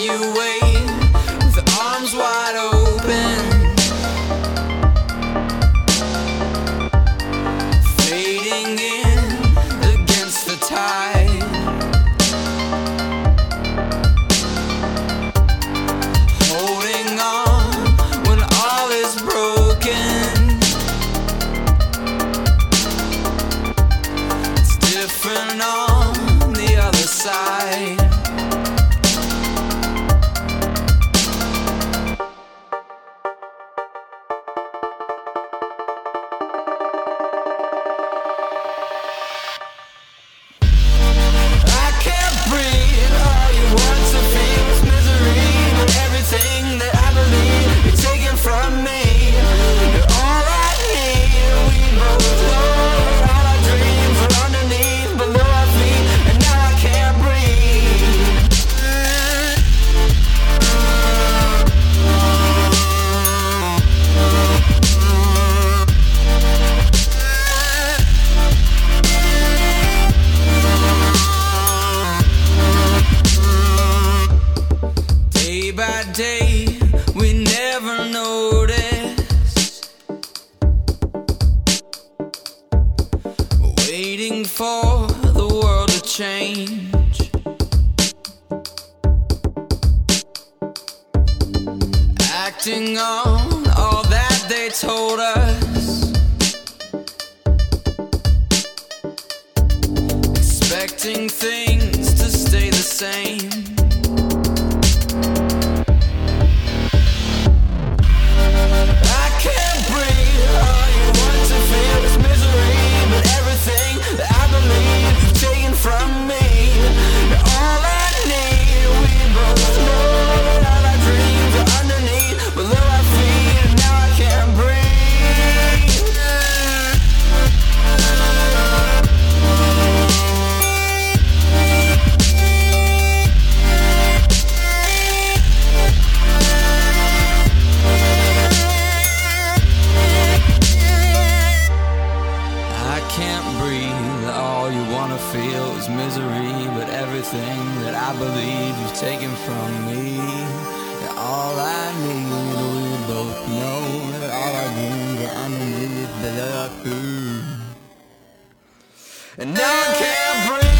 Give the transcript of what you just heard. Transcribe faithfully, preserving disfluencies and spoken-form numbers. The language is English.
you wait with arms wide open, fading in against the tide, holding on when all is broken. It's different on the other side. Day we never noticed, waiting for the world to change, acting on all that they told us, expecting things to stay the same. Feel is misery, but everything that I believe you've taken from me. You're all I need, we both know that all our dreams are underneath the love. And now I can't breathe.